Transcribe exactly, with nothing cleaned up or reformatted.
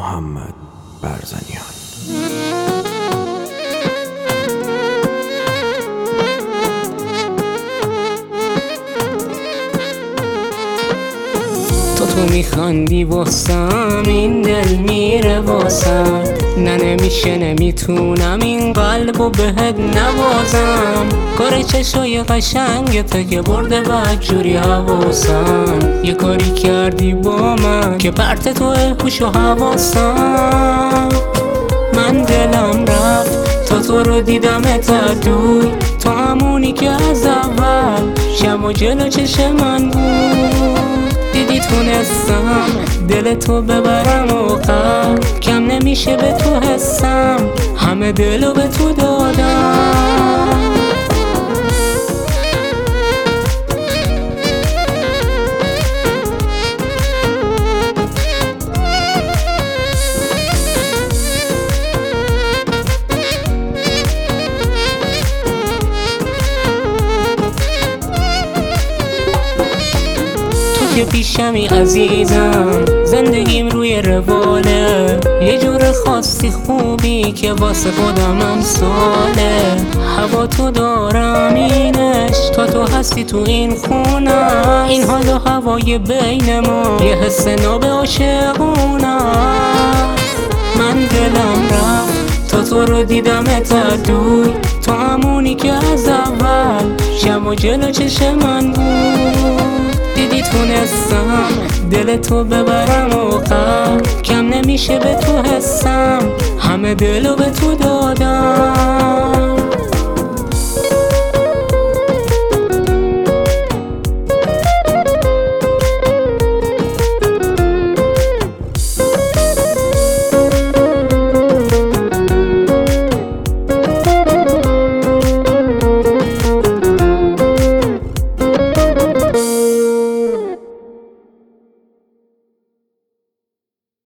محمد برزنیان. تو تو میخندی واسم، این دل میره واسم، نه نمیشه نمیتونم این قلبو بهت نبازم. کار چشای قشنگته که برده بدجوری حواسم، یه کاری کردی با من که پرت تو هوش و حواسم. من دلم رفت تا تو رو دیدم تا دور، تو همونی که از اول شب و جلو چشم من بود. دیدی تونستم دل تو ببرم و قلب کم نمیشه به تو حسم، همه دلو به تو دادم. که پیشمی عزیزم، زندگیم روی رواله، یه جور خاصی خوبی که واسه خودم هم ساله. هوا تو دارم اینش، تا تو هستی تو این خونه، این حال و هوای بین ما یه حس ناب عاشقونه. من دلم رفت تا تو رو دیدم تا دور، تو همونی که از اول شب و جلو چشم من بود. دیدی تونستم دل تو ببرم و قلب کم نمیشه به تو حسم، همه دلو به تو دادم.